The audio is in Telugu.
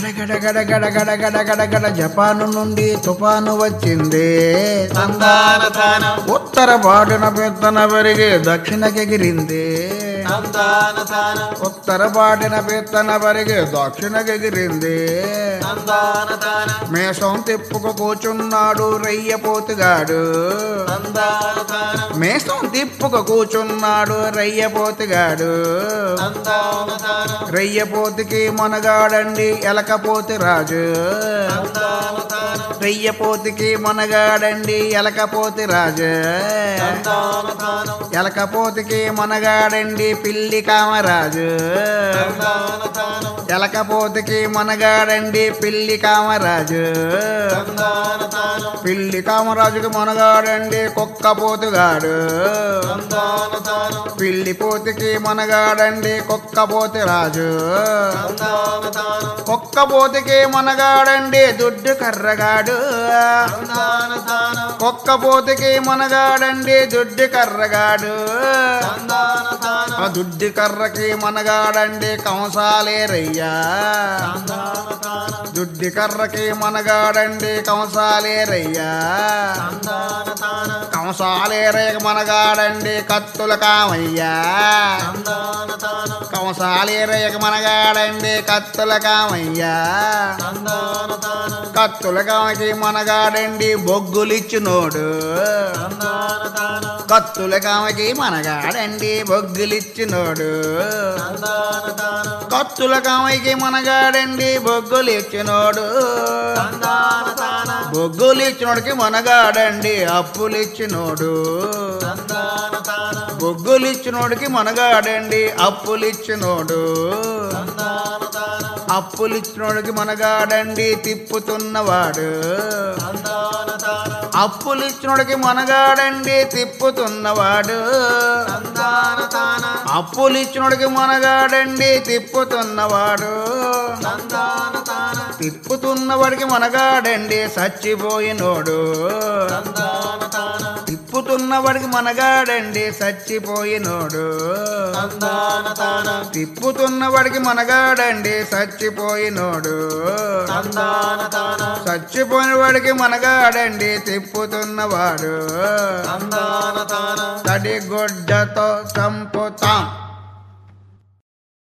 గడ గడ గడ గడ గడ గడ గడ జపాను నుండి తుఫాను వచ్చింది. ఉత్తర పాటున పెత్తన పెరిగి దక్షిణకెగిరింది. ఉత్తర పాటిన పెత్తన పెరిగి దక్షిణకెగిరింది. మేషం తిప్పుకు కూచున్నాడు రయ్యపోతుగాడు. మేషం తిప్పుకు కూచున్నాడు రయ్యపోతుగాడు. రయ్యపోతుకి మనగాడండి ఎలకపోతి రాజు. రయ్యపోతుకి మనగాడండి ఎలకపోతి రాజు. ఎలకపోతుకి మనగాడండి పిల్లి కామరాజు. ఎలకపోతుకి మనగాడండి పిల్లి కామరాజు. పిల్లి కామరాజుకి మనగాడండి కుక్కపోతుగాడు. పిల్లి పోతుకి మనగాడండి కుక్కపోతి రాజు. కుక్కపోతుకి మనగాడండి దుడ్డు కర్రగాడు. కుక్కపోతుకి మనగాడండి దుడ్డు కర్రగాడు. ఆ దుడ్డి కర్రకి మనగాడండి కంసాలేరయ్యా. దుడ్డి కర్రకి మనగాడండి కంసాలేరయ్యా. కంసాలేరయ్యకి మనగాడండి కత్తుల కామయ్యా. కంసాలేరయ్యకి మనగాడండి కత్తుల కామయ్యా. కత్తుల కామకి మనగాడండి బొగ్గులిచ్చినోడు. కత్తుల కామకి మనగాడండి బొగ్గులిచ్చినోడు. కత్తుల కామకి మనగాడండి బొగ్గులిచ్చినోడు. బొగ్గులిచ్చినోడికి మనగాడండి అప్పులిచ్చినోడు. బొగ్గులిచ్చినోడికి మనగాడండి అప్పులిచ్చినోడు. అప్పులిచ్చినోడికి మనగాడండి తిప్పుతున్నవాడు. అప్పులిచ్చినోడికి మనగాడండి తిప్పుతున్నవాడు. అప్పులిచ్చినోడికి మనగాడండి తిప్పుతున్నవాడు. తిప్పుతున్నవాడికి మనగాడండి చచ్చిపోయినోడు. తిప్పుతున్నవాడికి మనగాడండి చచ్చిపోయినోడు. తిప్పుతున్నవాడికి మనగాడండి చచ్చిపోయినోడు. చచ్చిపోయిన వాడికి మనగాడండి తిప్పుతున్నవాడు. తడిగొడ్డతో చంపుతాం.